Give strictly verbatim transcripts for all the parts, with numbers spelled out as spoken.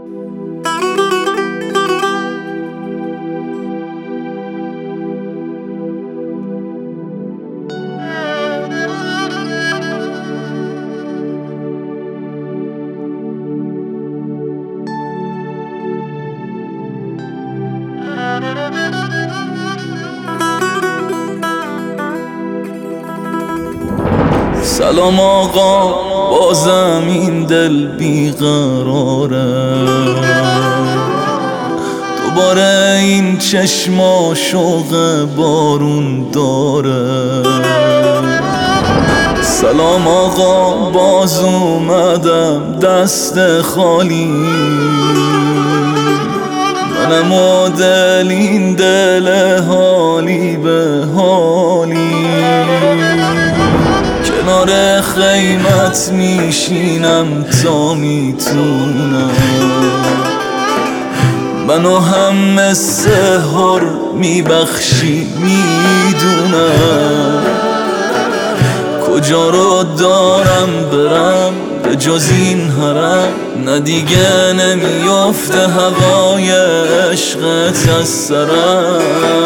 سلام آقا، بازم این دل بیقراره، دوباره این چشما شوق بارون داره. سلام آقا، باز اومدم دست خالی، منم و دل این دل حالی به حالی. کنار خیمت میشینم تا میتونم، منو هم مثل هر میبخشی میدونم. کجا رو دارم برم به جز این حرم، نه دیگه نمیافته هوای عشقت از سرم.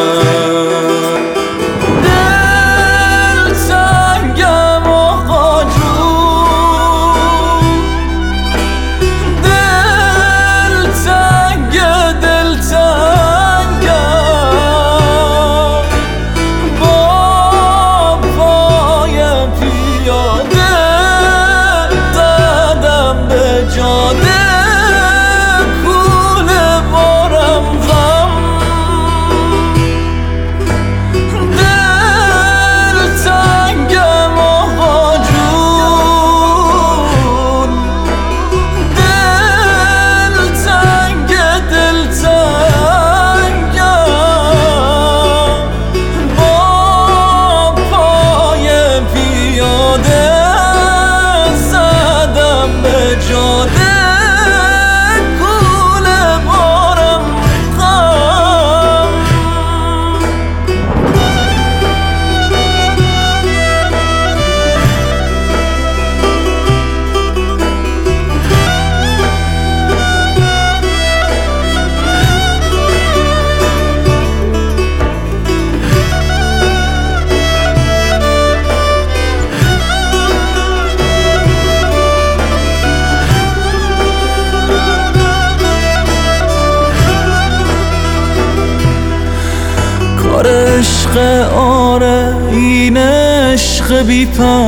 عشق آره، این عشق بی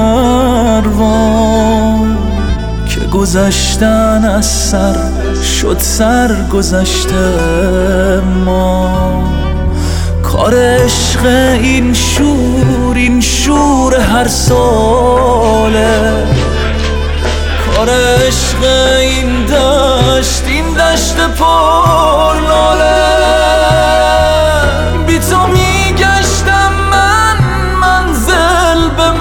پروا که گذشتن از سر شد سر گذشته ما. کار عشق این شور، این شور هر ساله، کار عشق این دشت، این دشت پر لاله. بی تو میگشتم من منزل به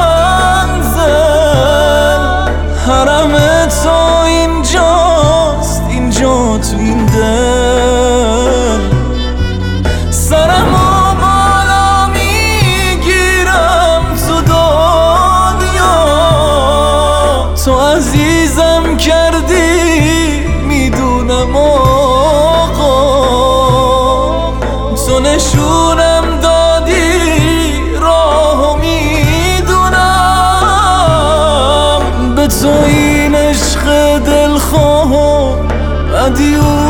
منزل، حرم تو اینجاست، اینجا تو این دل. سرمو بالا میگیرم تو دنیا، تو عزیزم کردی میدونم آقا، تو نشونم دادی راهو میدونم. به تو این عشق دلخواه بدی